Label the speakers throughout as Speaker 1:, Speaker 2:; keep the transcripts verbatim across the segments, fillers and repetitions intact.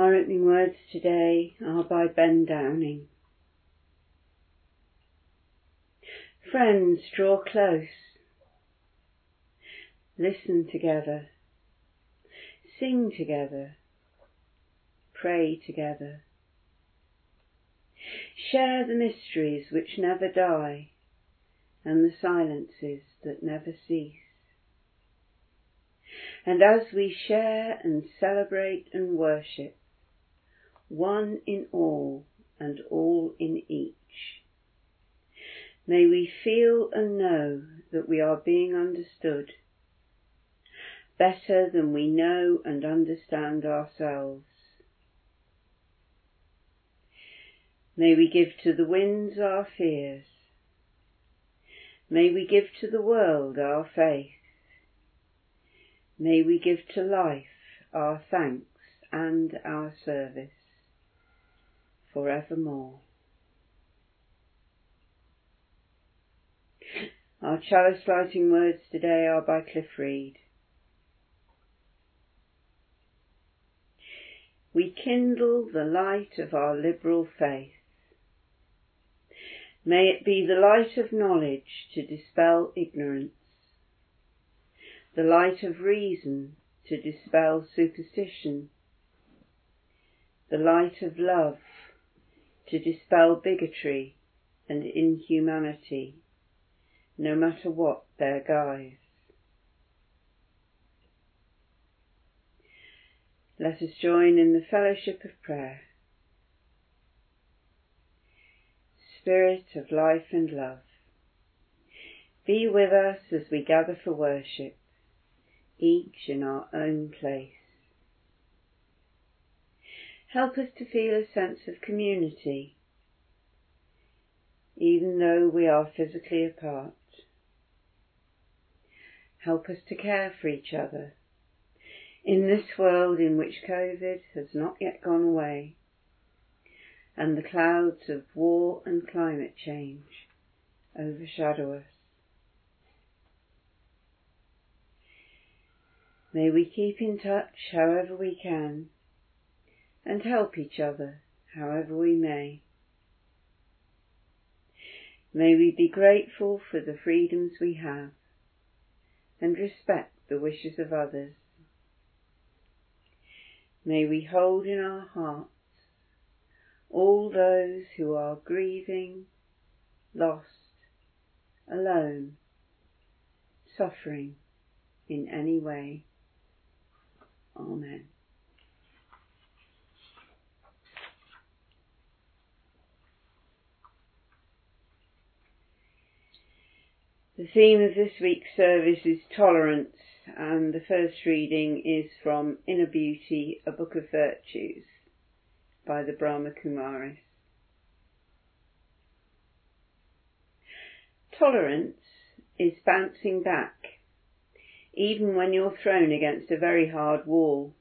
Speaker 1: Our opening words today are by Ben Downing. Friends, draw close. Listen together. Sing together. Pray together. Share the mysteries which never die and the silences that never cease. And as we share and celebrate and worship, one in all and all in each, may we feel and know that we are being understood better than we know and understand ourselves. May we give to the winds our fears. May we give to the world our faith. May we give to life our thanks and our service forevermore. Our chalice lighting words today are by Cliff Reed. We kindle the light of our liberal faith. May it be the light of knowledge to dispel ignorance, the light of reason to dispel superstition, the light of love to dispel bigotry and inhumanity, no matter what their guise. Let us join in the fellowship of prayer. Spirit of life and love, be with us as we gather for worship, each in our own place. Help us to feel a sense of community, even though we are physically apart. Help us to care for each other in this world in which COVID has not yet gone away, and the clouds of war and climate change overshadow us. May we keep in touch however we can, and help each other however we may. May we be grateful for the freedoms we have, and respect the wishes of others. May we hold in our hearts all those who are grieving, lost, alone, suffering in any way. Amen. The theme of this week's service is tolerance, and the first reading is from Inner Beauty, a Book of Virtues by the Brahma Kumaris. Tolerance is bouncing back, even when you're thrown against a very hard wall.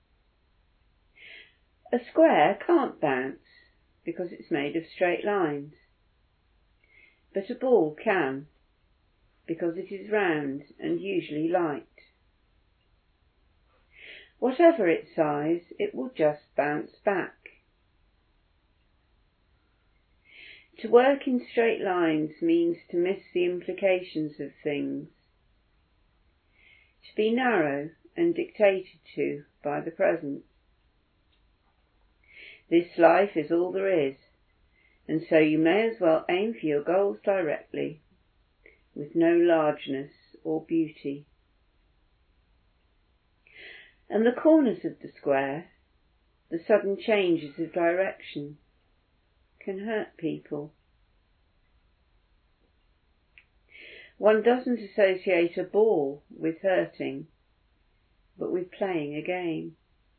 Speaker 1: A square can't bounce because it's made of straight lines, but a ball can, because it is round and usually light. Whatever its size, it will just bounce back. To work in straight lines means to miss the implications of things, to be narrow and dictated to by the present. This life is all there is, and so you may as well aim for your goals directly, with no largeness or beauty. And the corners of the square, the sudden changes of direction, can hurt people. One doesn't associate a ball with hurting, but with playing a game.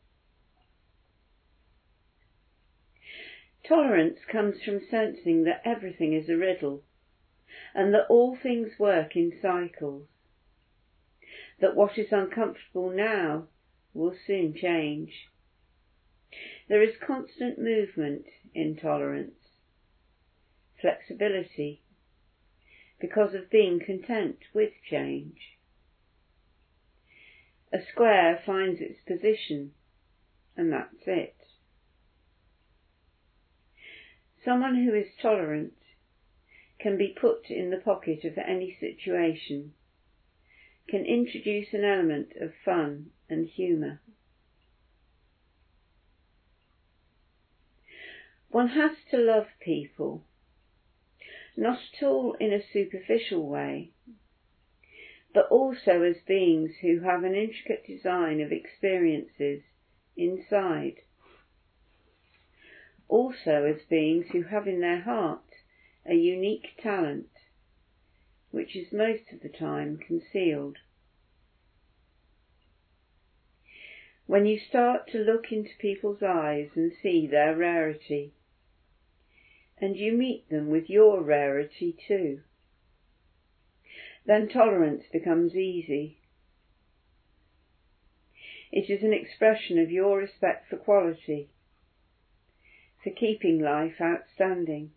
Speaker 1: Tolerance comes from sensing that everything is a riddle, and that all things work in cycles, that what is uncomfortable now will soon change. There is constant movement in tolerance, flexibility, because of being content with change. A square finds its position, and that's it. Someone who is tolerant can be put in the pocket of any situation, can introduce an element of fun and humour. One has to love people, not at all in a superficial way, but also as beings who have an intricate design of experiences inside. Also as beings who have in their heart a unique talent, which is most of the time concealed. When you start to look into people's eyes and see their rarity, and you meet them with your rarity too, then tolerance becomes easy. It is an expression of your respect for quality, for keeping life outstanding.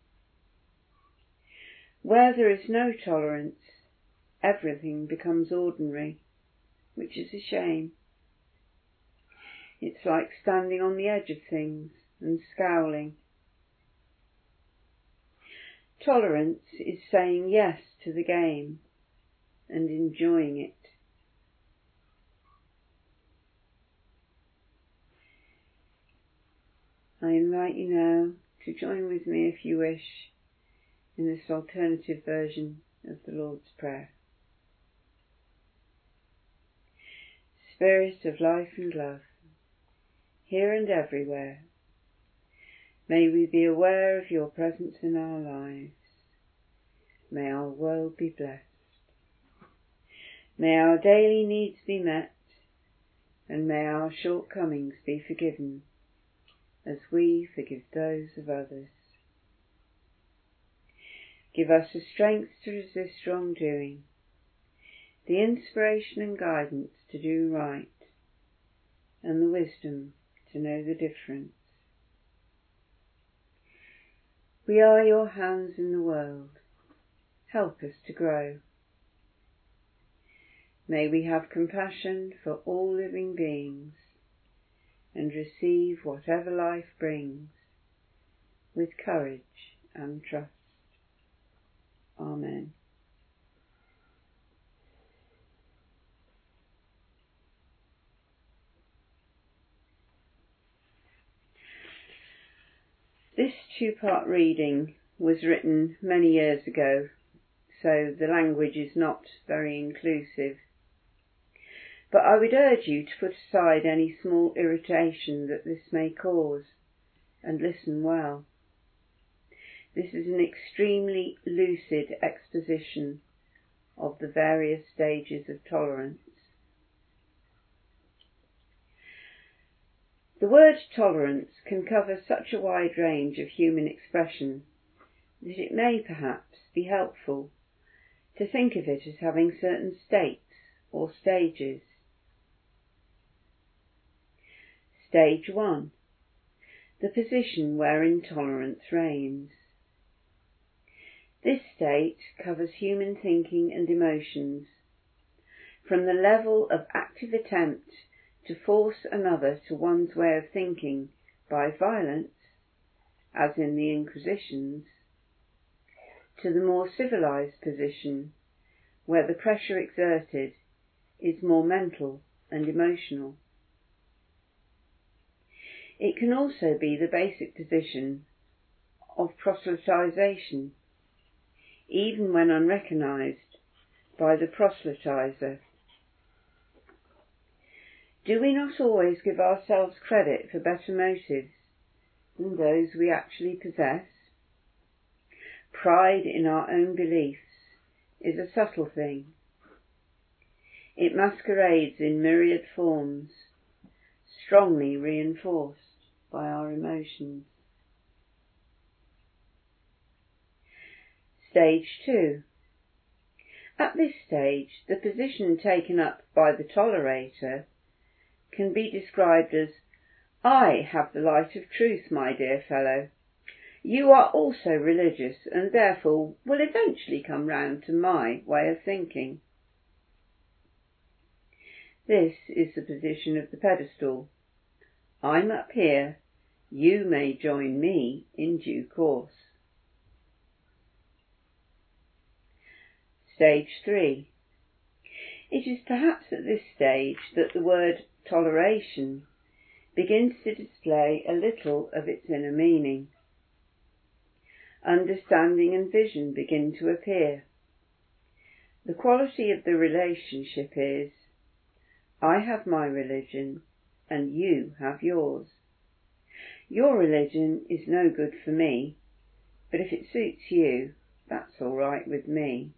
Speaker 1: Where there is no tolerance, everything becomes ordinary, which is a shame. It's like standing on the edge of things and scowling. Tolerance is saying yes to the game and enjoying it. I invite you now to join with me, if you wish, in this alternative version of the Lord's Prayer. Spirit of life and love, here and everywhere, may we be aware of your presence in our lives. May our world be blessed. May our daily needs be met, and may our shortcomings be forgiven, as we forgive those of others. Give us the strength to resist wrongdoing, the inspiration and guidance to do right, and the wisdom to know the difference. We are your hands in the world. Help us to grow. May we have compassion for all living beings and receive whatever life brings with courage and trust. Amen. This two-part reading was written many years ago, so the language is not very inclusive. But I would urge you to put aside any small irritation that this may cause and listen well. This is an extremely lucid exposition of the various stages of tolerance. The word tolerance can cover such a wide range of human expression that it may perhaps be helpful to think of it as having certain states or stages. Stage one, the position where intolerance reigns. This state covers human thinking and emotions, from the level of active attempt to force another to one's way of thinking by violence, as in the Inquisitions, to the more civilized position where the pressure exerted is more mental and emotional. It can also be the basic position of proselytization, even when unrecognized by the proselytizer. Do we not always give ourselves credit for better motives than those we actually possess? Pride in our own beliefs is a subtle thing. It masquerades in myriad forms, strongly reinforced by our emotions. Stage two. At this stage, the position taken up by the tolerator can be described as, I have the light of truth, my dear fellow. You are also religious and therefore will eventually come round to my way of thinking. This is the position of the pedestal. I'm up here You may join me in due course. Stage three. It is perhaps at this stage that the word toleration begins to display a little of its inner meaning. Understanding and vision begin to appear. The quality of the relationship is, I have my religion and you have yours. Your religion is no good for me, but if it suits you, that's all right with me.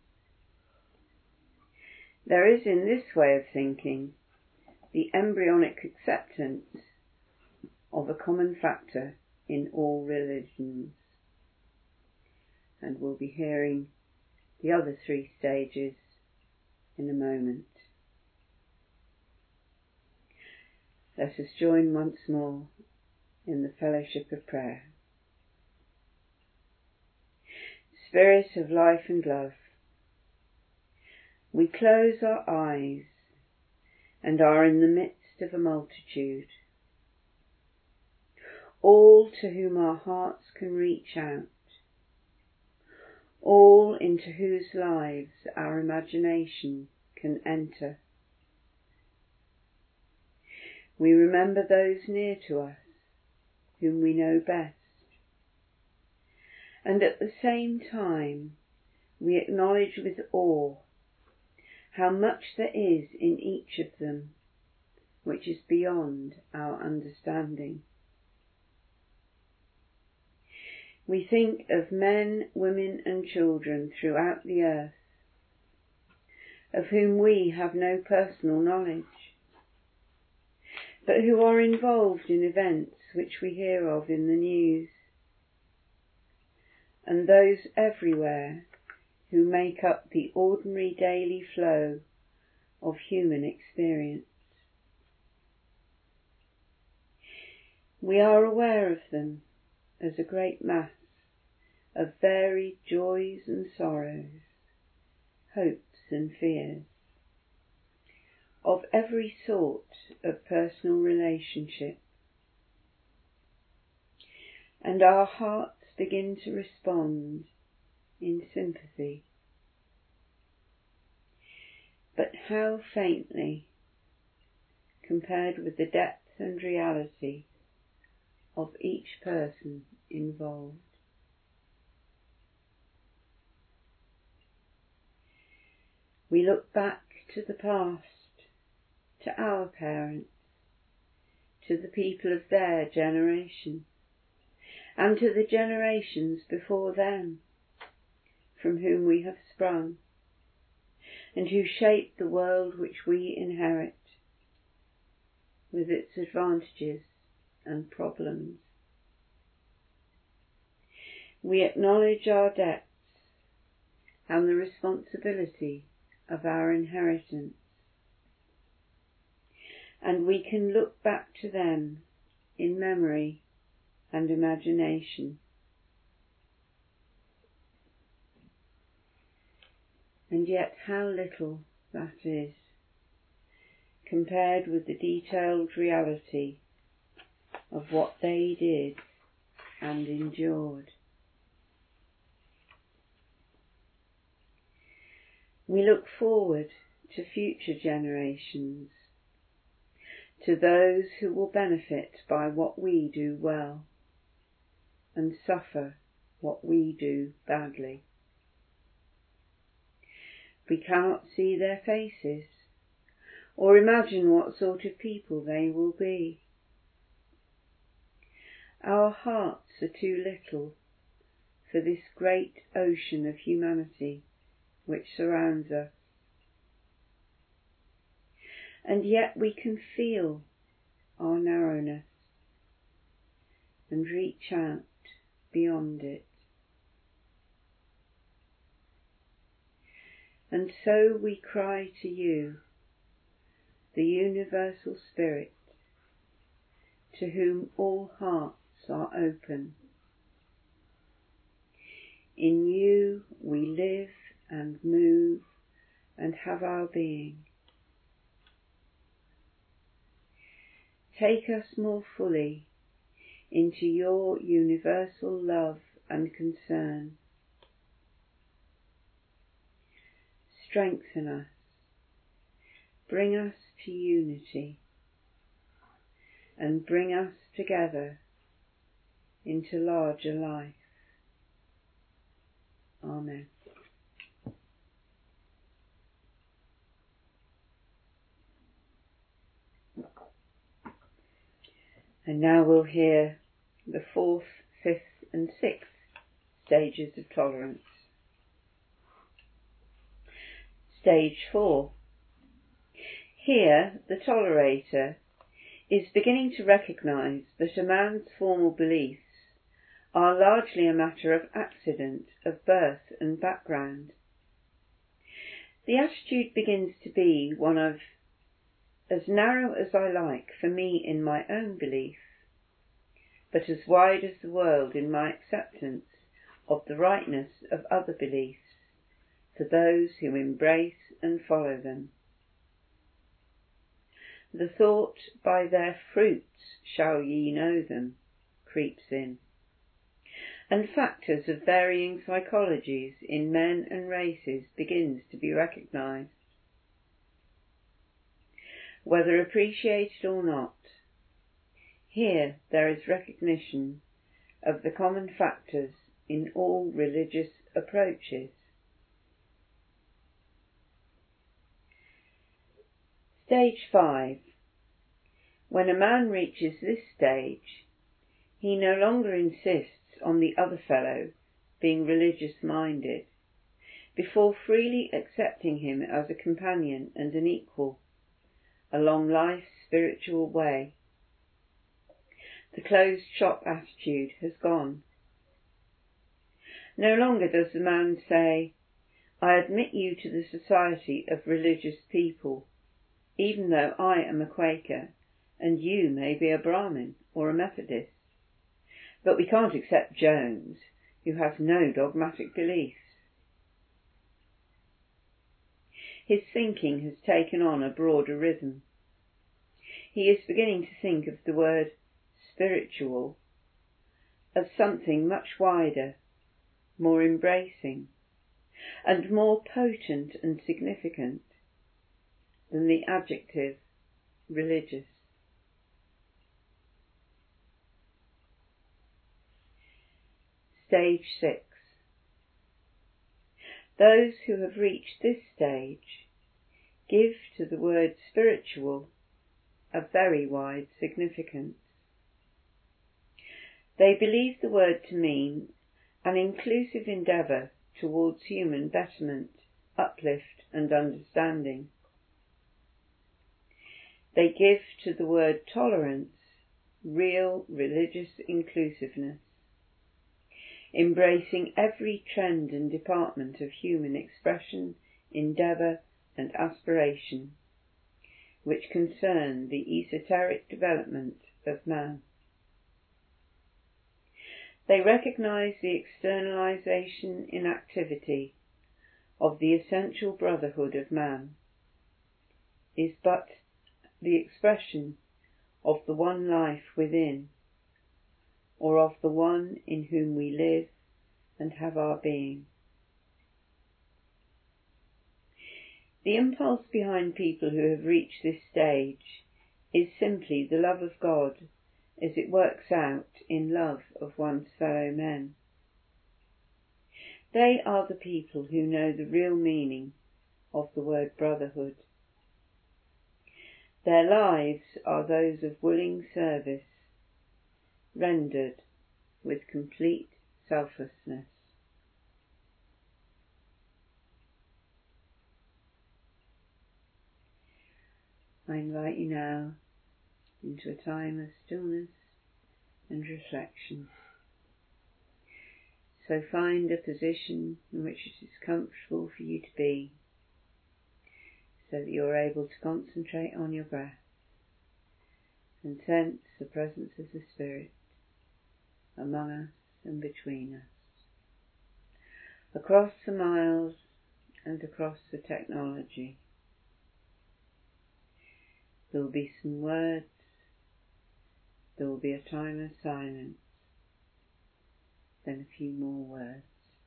Speaker 1: There is in this way of thinking the embryonic acceptance of a common factor in all religions. And we'll be hearing the other three stages in a moment. Let us join once more in the fellowship of prayer. Spirit of life and love, we close our eyes and are in the midst of a multitude, all to whom our hearts can reach out, all into whose lives our imagination can enter. We remember those near to us, whom we know best, and at the same time we acknowledge with awe how much there is in each of them which is beyond our understanding. We think of men, women and children throughout the earth, of whom we have no personal knowledge, but who are involved in events which we hear of in the news, and those everywhere who make up the ordinary daily flow of human experience. We are aware of them as a great mass of varied joys and sorrows, hopes and fears, of every sort of personal relationship, and our hearts begin to respond in sympathy. But how faintly compared with the depth and reality of each person involved. We look back to the past, to our parents, to the people of their generation, and to the generations before them, from whom we have sprung, and who shape the world which we inherit, with its advantages and problems. We acknowledge our debts and the responsibility of our inheritance, and we can look back to them in memory and imagination. And yet how little that is, compared with the detailed reality of what they did and endured. We look forward to future generations, to those who will benefit by what we do well and suffer what we do badly. We cannot see their faces or imagine what sort of people they will be. Our hearts are too little for this great ocean of humanity which surrounds us. And yet we can feel our narrowness and reach out beyond it. And so we cry to you, the universal Spirit, to whom all hearts are open. In you we live and move and have our being. Take us more fully into your universal love and concern. Strengthen us, bring us to unity, and bring us together into larger life. Amen. And now we'll hear the fourth, fifth and sixth stages of tolerance. Stage four. Here the tolerator is beginning to recognise that a man's formal beliefs are largely a matter of accident, of birth and background. The attitude begins to be one of as narrow as I like for me in my own belief, but as wide as the world in my acceptance of the rightness of other beliefs for those who embrace and follow them. The thought, by their fruits shall ye know them, creeps in, and factors of varying psychologies in men and races begins to be recognised. Whether appreciated or not, here there is recognition of the common factors in all religious approaches. Stage five. When a man reaches this stage, he no longer insists on the other fellow being religious-minded, before freely accepting him as a companion and an equal along life's spiritual way. The closed shop attitude has gone. No longer does the man say, I admit you to the society of religious people, even though I am a Quaker and you may be a Brahmin or a Methodist, but we can't accept Jones, who has no dogmatic beliefs. His thinking has taken on a broader rhythm. He is beginning to think of the word spiritual as something much wider, more embracing, and more potent and significant than the adjective religious. Stage six. Those who have reached this stage give to the word spiritual a very wide significance. They believe the word to mean an inclusive endeavour towards human betterment, uplift and understanding. They give to the word tolerance real religious inclusiveness, embracing every trend and department of human expression, endeavour and aspiration which concern the esoteric development of man. They recognise the externalisation in activity of the essential brotherhood of man is but the expression of the one life within, or of the one in whom we live and have our being. The impulse behind people who have reached this stage is simply the love of God as it works out in love of one's fellow men. They are the people who know the real meaning of the word brotherhood. Their lives are those of willing service, rendered with complete selflessness. I invite you now into a time of stillness and reflection. So find a position in which it is comfortable for you to be, so that you're able to concentrate on your breath and sense the presence of the Spirit among us and between us, across the miles and across the technology. There will be some words there will be a time of silence, then a few more words.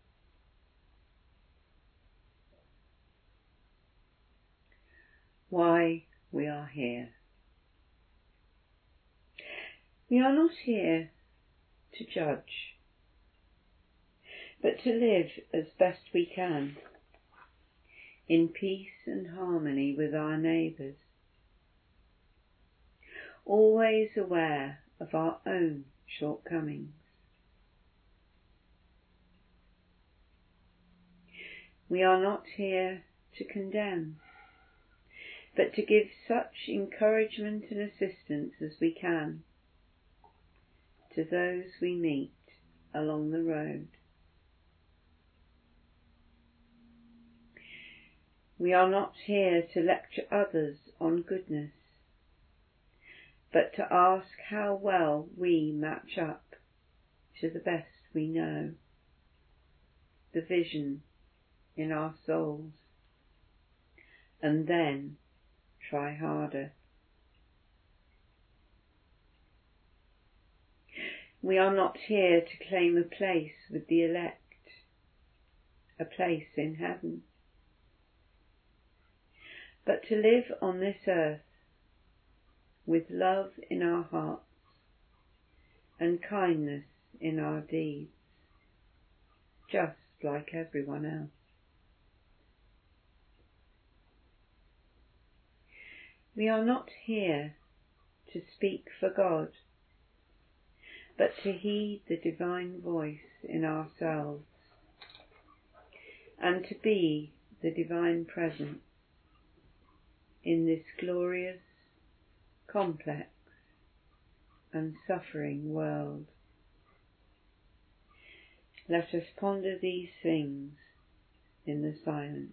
Speaker 1: Why we are here. We are not here to judge, but to live as best we can, in peace and harmony with our neighbours, always aware of our own shortcomings. We are not here to condemn, but to give such encouragement and assistance as we can to those we meet along the road. We are not here to lecture others on goodness, but to ask how well we match up to the best we know, the vision in our souls, and then try harder. We are not here to claim a place with the elect, a place in heaven, but to live on this earth with love in our hearts and kindness in our deeds, just like everyone else. We are not here to speak for God, but to heed the divine voice in ourselves and to be the divine presence in this glorious, complex and suffering world. Let us ponder these things in the silence.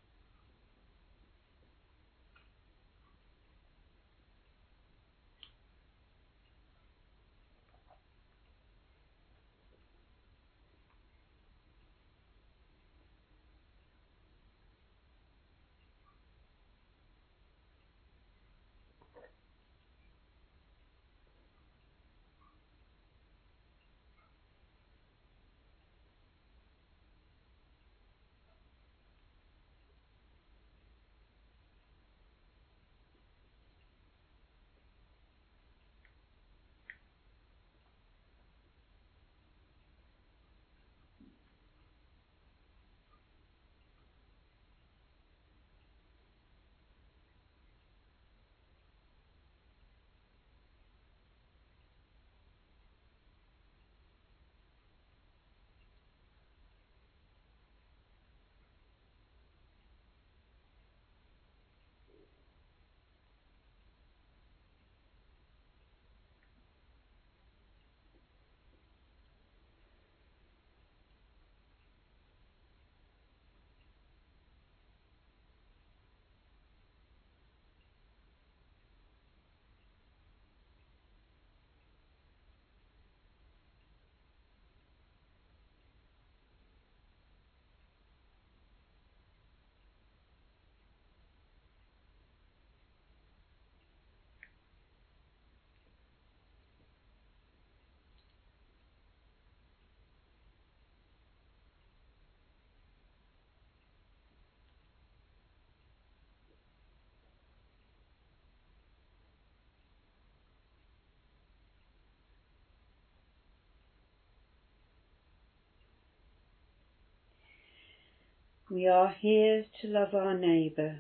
Speaker 1: We are here to love our neighbour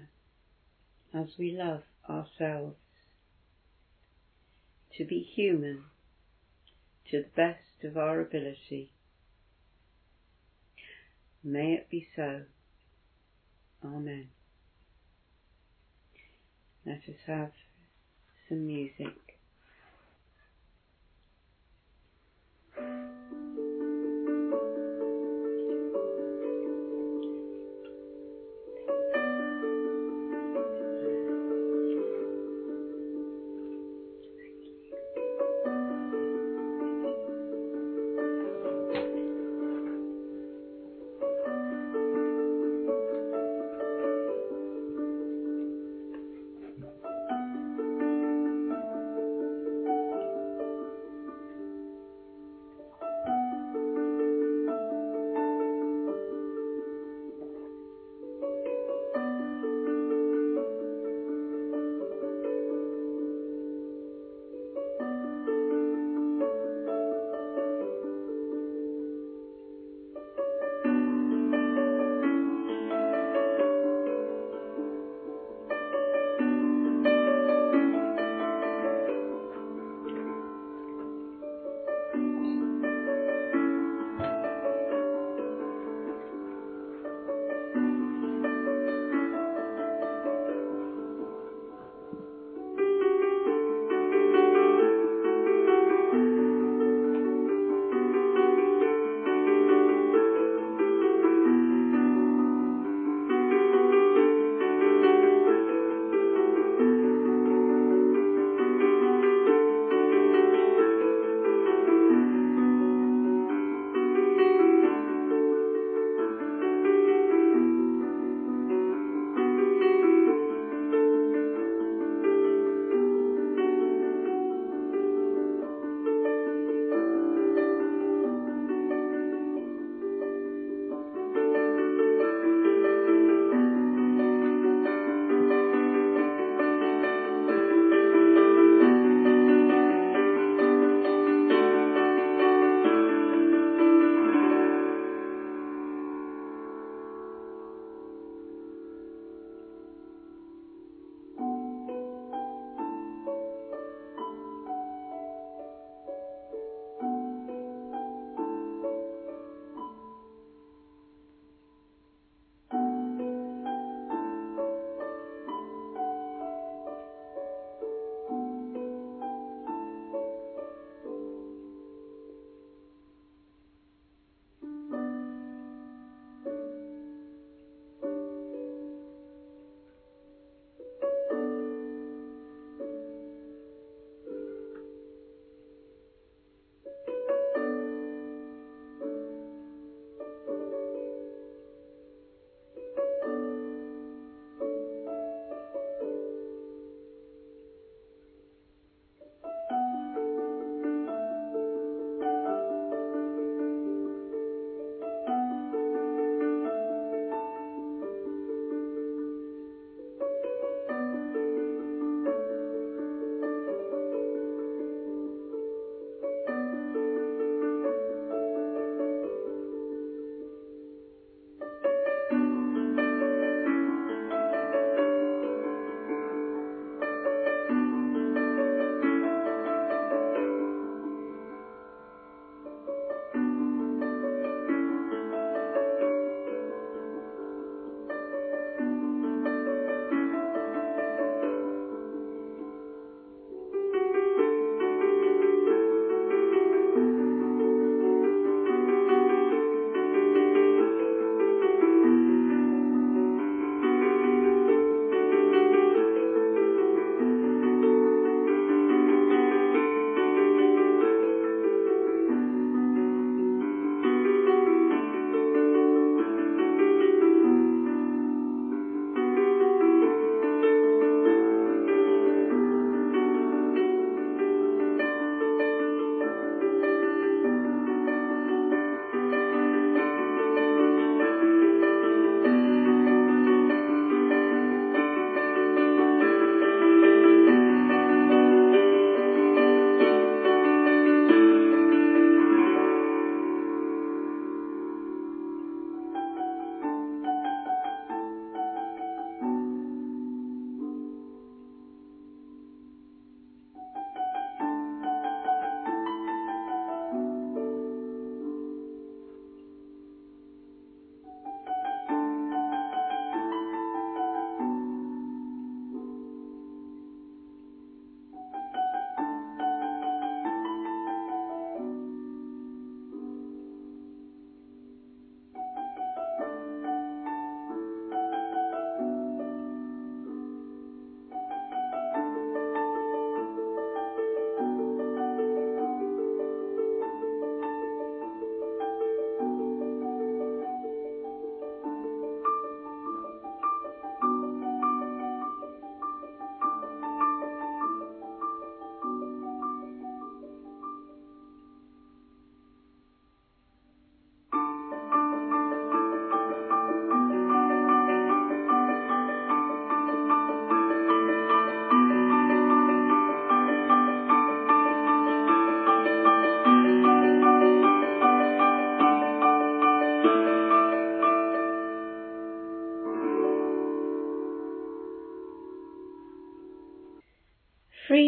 Speaker 1: as we love ourselves, to be human to the best of our ability. May it be so. Amen. Let us have some music.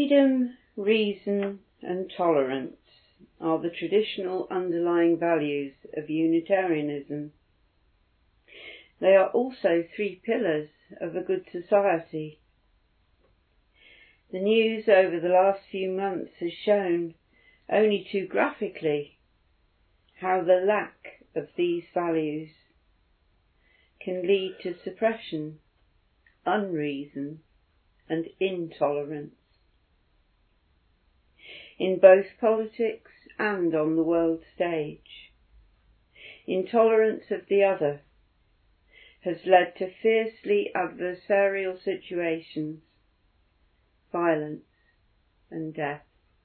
Speaker 1: Freedom, reason and tolerance are the traditional underlying values of Unitarianism. They are also three pillars of a good society. The news over the last few months has shown, only too graphically, how the lack of these values can lead to suppression, unreason and intolerance in both politics and on the world stage. Intolerance of the other has led to fiercely adversarial situations, violence and death.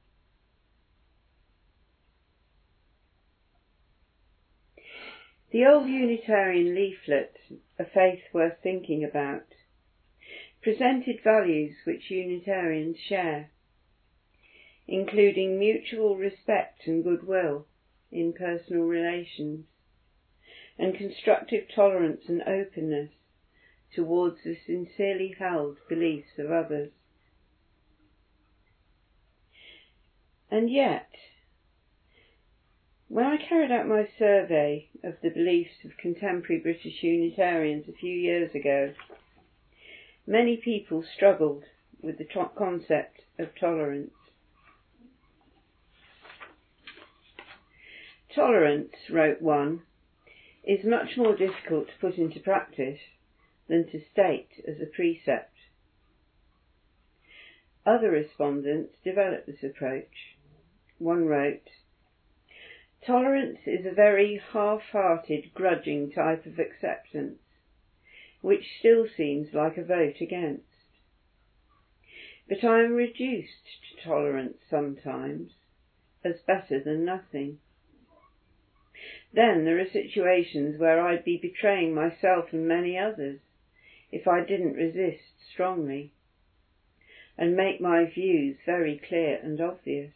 Speaker 1: The old Unitarian leaflet, A Faith Worth Thinking About, presented values which Unitarians share, including mutual respect and goodwill in personal relations, and constructive tolerance and openness towards the sincerely held beliefs of others. And yet, when I carried out my survey of the beliefs of contemporary British Unitarians a few years ago, many people struggled with the to- concept of tolerance. Tolerance, wrote one, is much more difficult to put into practice than to state as a precept. Other respondents developed this approach. One wrote, "Tolerance is a very half-hearted, grudging type of acceptance, which still seems like a vote against. But I am reduced to tolerance sometimes, as better than nothing. Then there are situations where I'd be betraying myself and many others if I didn't resist strongly and make my views very clear and obvious."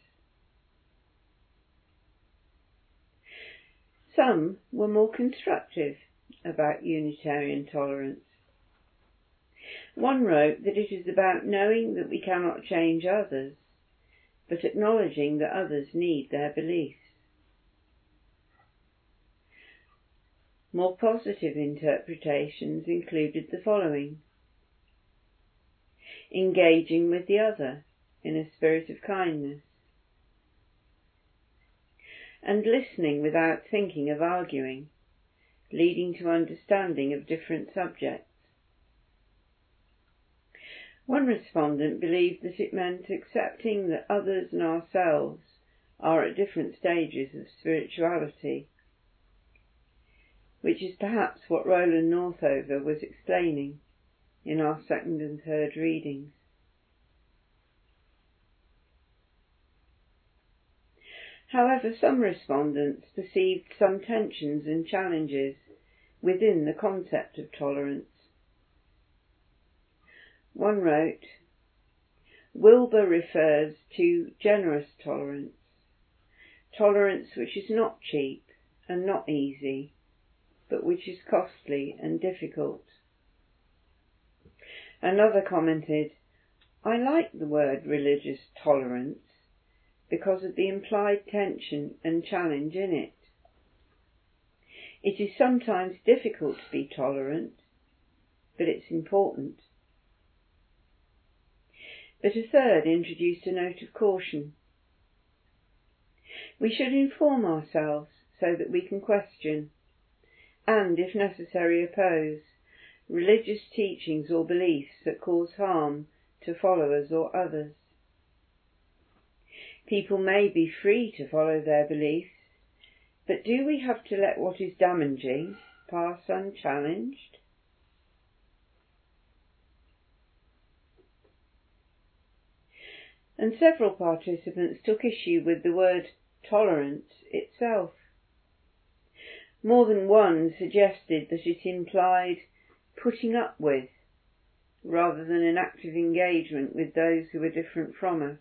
Speaker 1: Some were more constructive about Unitarian tolerance. One wrote that it is about knowing that we cannot change others, but acknowledging that others need their beliefs. More positive interpretations included the following: engaging with the other in a spirit of kindness, and listening without thinking of arguing, leading to understanding of different subjects. One respondent believed that it meant accepting that others and ourselves are at different stages of spirituality, which is perhaps what Roland Northover was explaining in our second and third readings. However, some respondents perceived some tensions and challenges within the concept of tolerance. One wrote, "Wilber refers to generous tolerance, tolerance which is not cheap and not easy, but which is costly and difficult." Another commented, "I like the word religious tolerance because of the implied tension and challenge in it. It is sometimes difficult to be tolerant, but it's important." But a third introduced a note of caution. "We should inform ourselves so that we can question, and, if necessary, oppose religious teachings or beliefs that cause harm to followers or others. People may be free to follow their beliefs, but do we have to let what is damaging pass unchallenged?" And several participants took issue with the word tolerance itself. More than one suggested that it implied putting up with, rather than an active engagement with those who were different from us.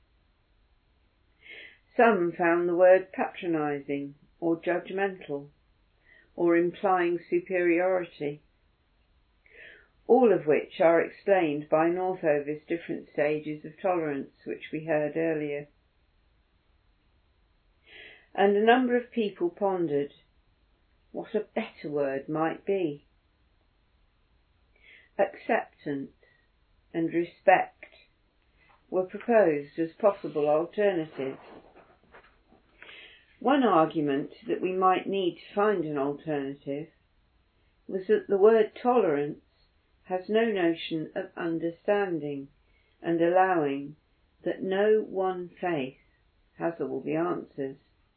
Speaker 1: Some found the word patronising or judgmental, or implying superiority, all of which are explained by Northover's different stages of tolerance, which we heard earlier. And a number of people pondered what a better word might be. Acceptance and respect were proposed as possible alternatives. One argument that we might need to find an alternative was that the word tolerance has no notion of understanding and allowing that no one faith has all the answers.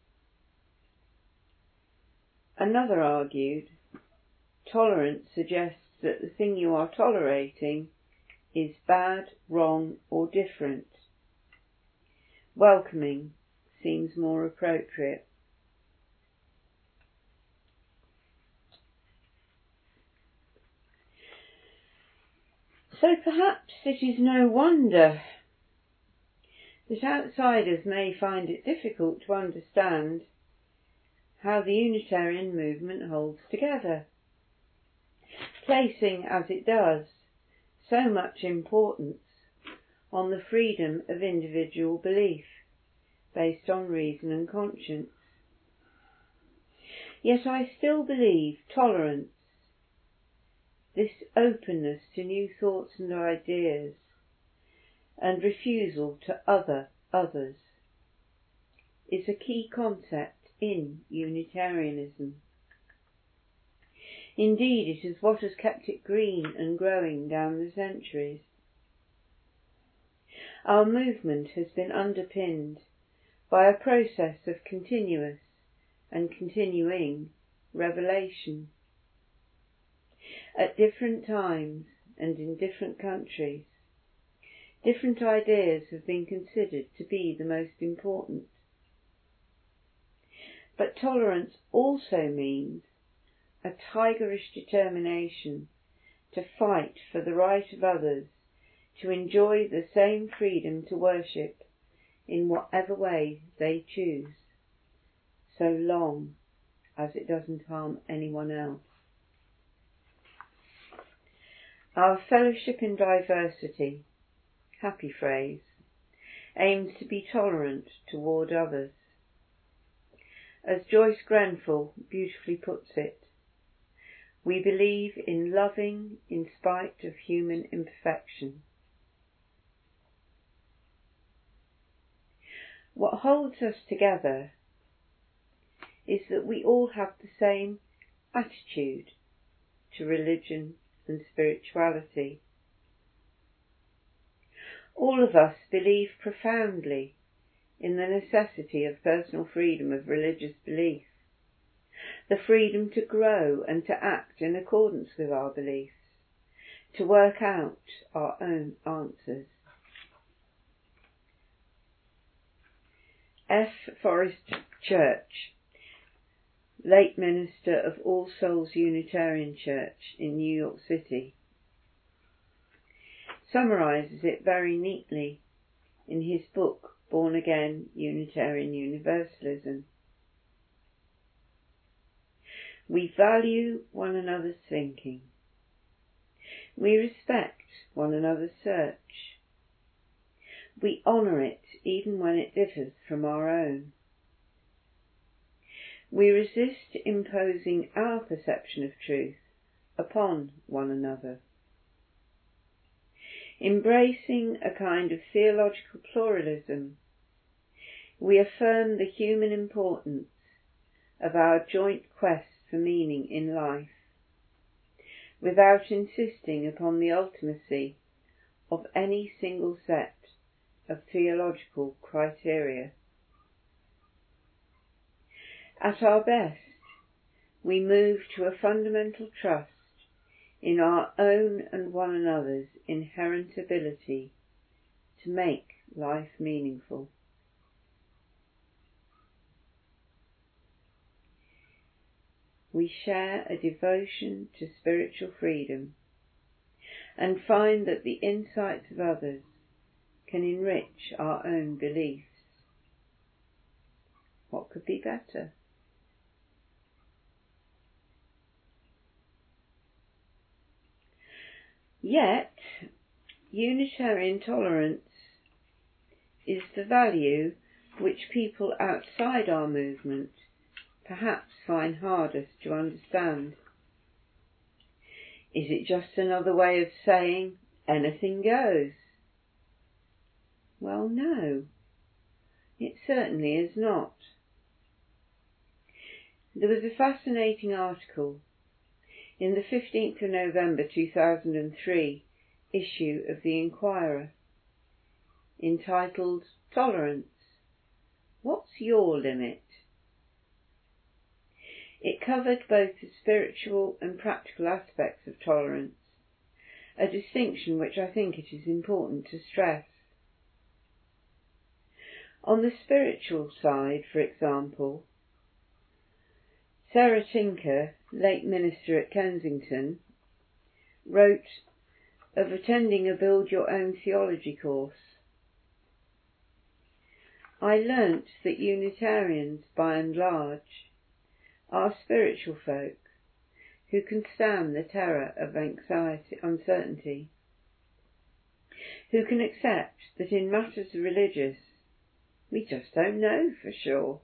Speaker 1: Another argued, tolerance suggests that the thing you are tolerating is bad, wrong, or different. Welcoming seems more appropriate. So perhaps it is no wonder that outsiders may find it difficult to understand how the Unitarian movement holds together, placing, as it does, so much importance on the freedom of individual belief, based on reason and conscience. Yet I still believe tolerance, this openness to new thoughts and ideas, and refusal to other others, is a key concept in Unitarianism. Indeed, it is what has kept it green and growing down the centuries. Our movement has been underpinned by a process of continuous and continuing revelation. At different times and in different countries, different ideas have been considered to be the most important. But tolerance also means a tigerish determination to fight for the right of others to enjoy the same freedom to worship in whatever way they choose, so long as it doesn't harm anyone else. Our fellowship in diversity, happy phrase, aims to be tolerant toward others. As Joyce Grenfell beautifully puts it, we believe in loving in spite of human imperfection. What holds us together is that we all have the same attitude to religion and spirituality. All of us believe profoundly in the necessity of personal freedom of religious belief, the freedom to grow and to act in accordance with our beliefs, to work out our own answers. F. Forrest Church, late minister of All Souls Unitarian Church in New York City, summarizes it very neatly in his book Born Again Unitarian Universalism. We value one another's thinking. We respect one another's search. We honour it even when it differs from our own. We resist imposing our perception of truth upon one another. Embracing a kind of theological pluralism, we affirm the human importance of our joint quest for meaning in life, without insisting upon the ultimacy of any single set of theological criteria. At our best, we move to a fundamental trust in our own and one another's inherent ability to make life meaningful. We share a devotion to spiritual freedom and find that the insights of others can enrich our own beliefs. What could be better? Yet, Unitarian tolerance is the value which people outside our movement perhaps find hardest to understand. Is it just another way of saying anything goes? Well, no, it certainly is not. There was a fascinating article in the fifteenth of November two thousand three issue of the Inquirer entitled Tolerance, What's Your Limit? It covered both the spiritual and practical aspects of tolerance, a distinction which I think it is important to stress. On the spiritual side, for example, Sarah Tinker, late minister at Kensington, wrote of attending a Build Your Own Theology course. I learnt that Unitarians, by and large, are spiritual folk who can stand the terror of anxiety, uncertainty, who can accept that in matters religious we just don't know for sure.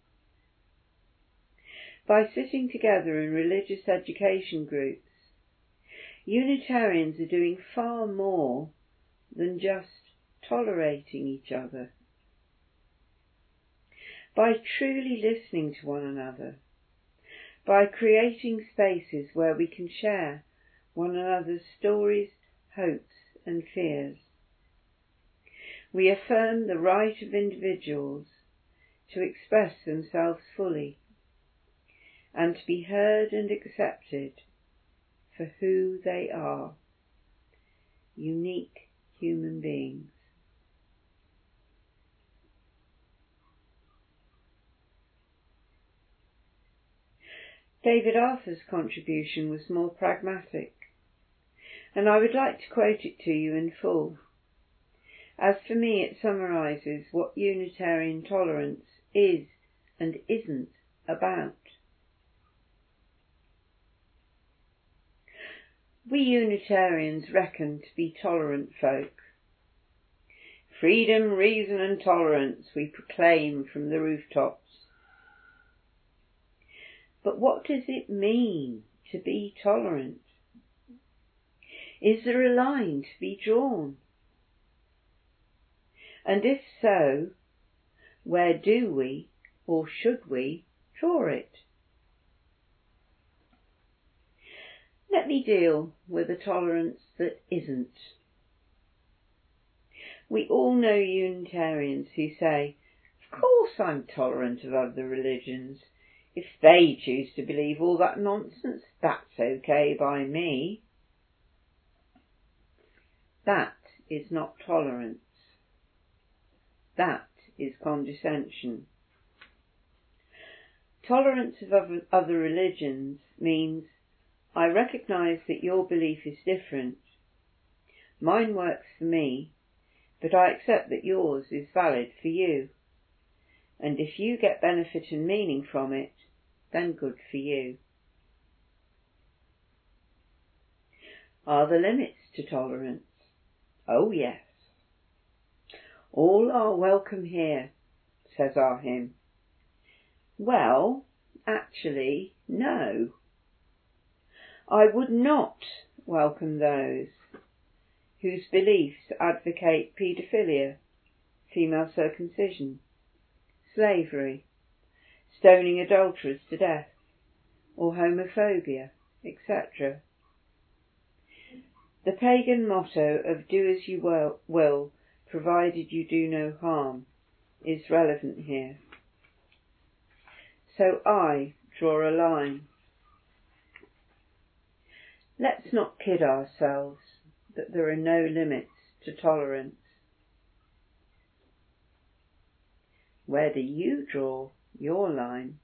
Speaker 1: By sitting together in religious education groups, Unitarians are doing far more than just tolerating each other. By truly listening to one another, by creating spaces where we can share one another's stories, hopes and fears, we affirm the right of individuals to express themselves fully and to be heard and accepted for who they are, unique human beings. David Arthur's contribution was more pragmatic, and I would like to quote it to you in full. As for me, it summarises what Unitarian tolerance is and isn't about. We Unitarians reckon to be tolerant folk. Freedom, reason and tolerance we proclaim from the rooftops. But what does it mean to be tolerant? Is there a line to be drawn? And if so, where do we, or should we, draw it? Let me deal with a tolerance that isn't. We all know Unitarians who say, of course I'm tolerant of other religions. If they choose to believe all that nonsense, that's okay by me. That is not tolerance. That is condescension. Tolerance of other religions means I recognise that your belief is different. Mine works for me, but I accept that yours is valid for you. And if you get benefit and meaning from it, then good for you. Are there limits to tolerance? Oh yes. All are welcome here, says our hymn. Well, actually, no. I would not welcome those whose beliefs advocate paedophilia, female circumcision, slavery, stoning adulterers to death, or homophobia, et cetera. The pagan motto of do as you will, will, provided you do no harm, is relevant here. So I draw a line. Let's not kid ourselves that there are no limits to tolerance. Where do you draw your line?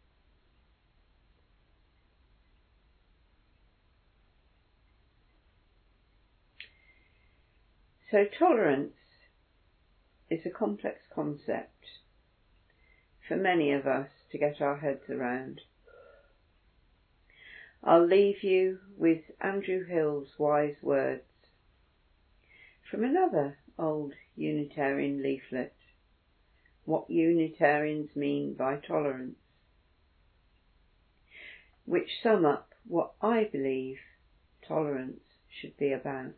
Speaker 1: So tolerance is a complex concept for many of us to get our heads around. I'll leave you with Andrew Hill's wise words. from another old Unitarian leaflet what Unitarians mean by tolerance, which sum up what I believe tolerance should be about.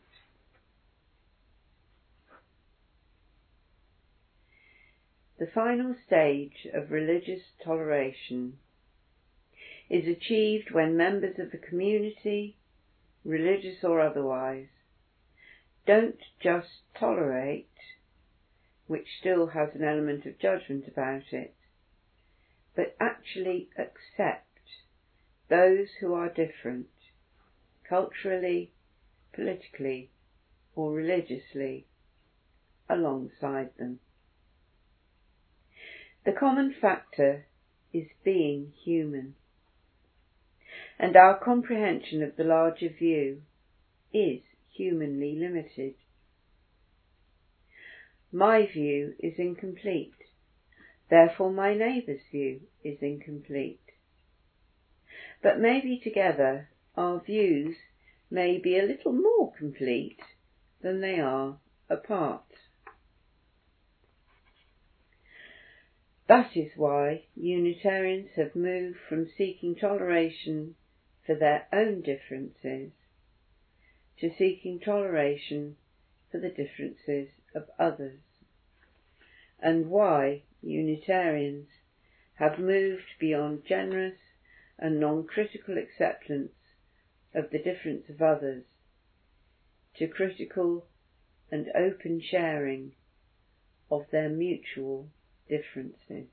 Speaker 1: The final stage of religious toleration is achieved when members of the community, religious or otherwise, don't just tolerate, which still has an element of judgment about it, but actually accept those who are different, culturally, politically, or religiously, alongside them. The common factor is being human, and our comprehension of the larger view is humanly limited. My view is incomplete, therefore my neighbour's view is incomplete. But maybe together our views may be a little more complete than they are apart. That is why Unitarians have moved from seeking toleration for their own differences to seeking toleration for the differences of others, and why Unitarians have moved beyond generous and non-critical acceptance of the difference of others to critical and open sharing of their mutual differences.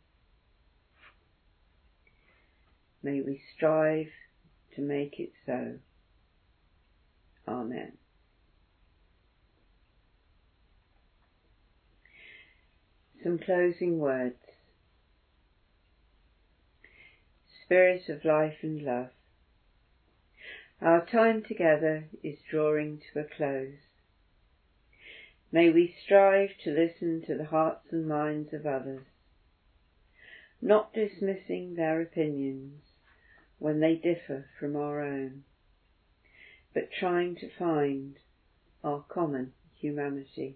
Speaker 1: May we strive to make it so. Amen. Some closing words. Spirit of life and love, our time together is drawing to a close. May we strive to listen to the hearts and minds of others, not dismissing their opinions when they differ from our own, but trying to find our common humanity.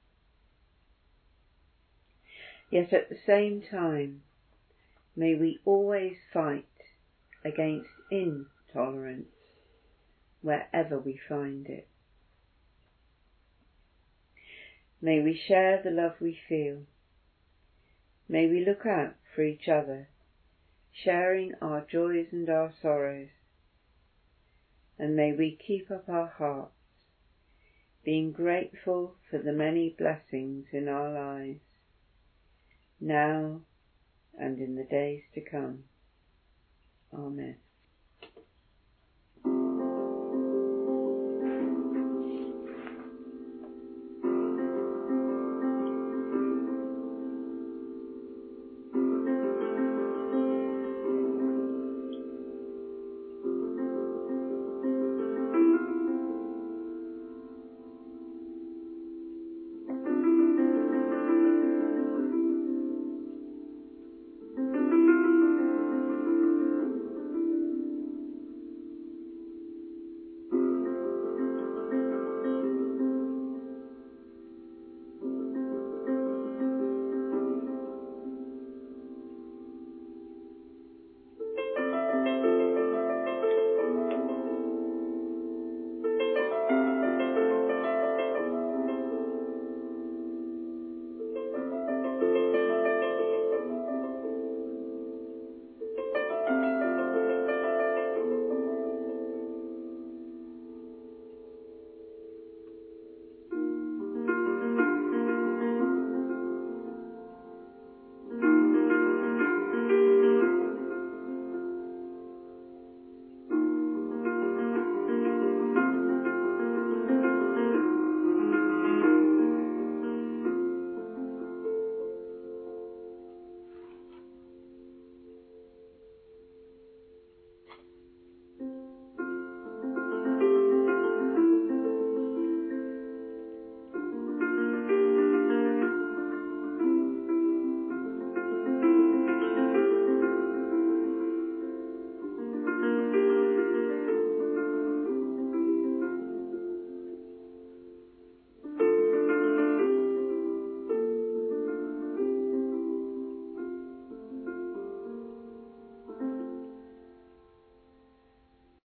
Speaker 1: Yet at the same time, may we always fight against intolerance wherever we find it. May we share the love we feel. May we look out for each other, sharing our joys and our sorrows. And may we keep up our hearts, being grateful for the many blessings in our lives, now and in the days to come. Amen.